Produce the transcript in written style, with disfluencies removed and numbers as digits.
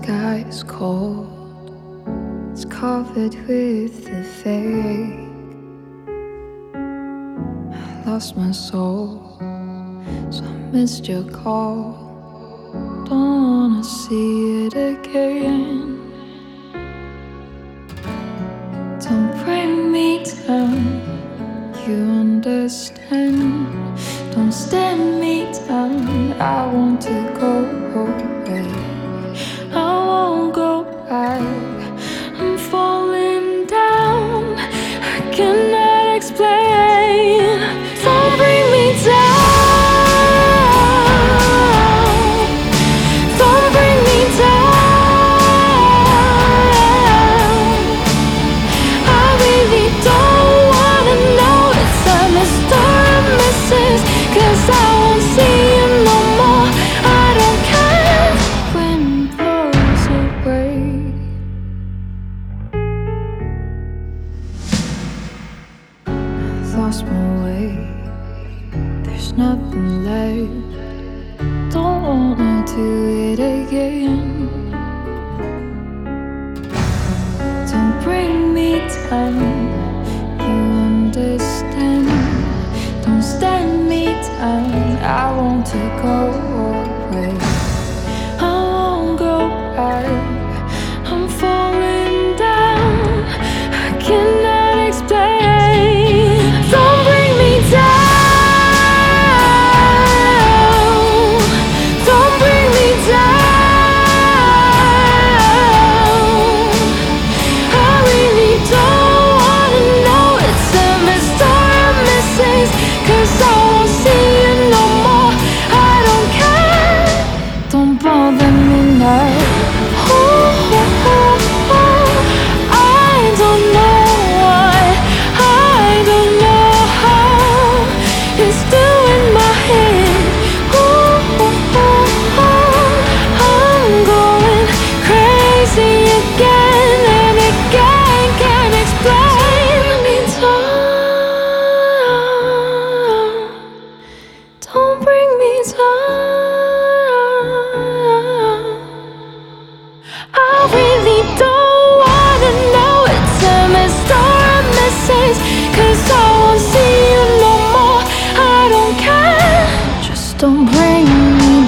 sky is cold, it's covered with the fake. I lost my soul, so I missed your call. Don't wanna see it again. Don't bring me down, you understand. Don't stand me down, I want to go away. I won't go back, I'm falling down, I cannot explain. Don't bring me down, don't bring me down. I really don't wanna know it's a mystery of misses, 'cause I won't see you no more. I don't care when it blows away. I've lost my way, there's nothing left. Don't wanna do it again. Don't bring me down, you understand. Don't stand me down, I want to go away. I won't go back, I'm falling down, I cannot explain. Don't bring me down, don't bring me down. I really don't wanna know it's a mystery of misses, 'cause I won't see you no more. I don't care, don't bother me now. Ooh, I don't know why, I don't know how. It's still in my head. Ooh, I'm going crazy again and again. Can't explain me down. Don't bring me down. I really don't wanna know it's a mystery of misses, 'cause I won't see you no more. I don't care, just don't bring me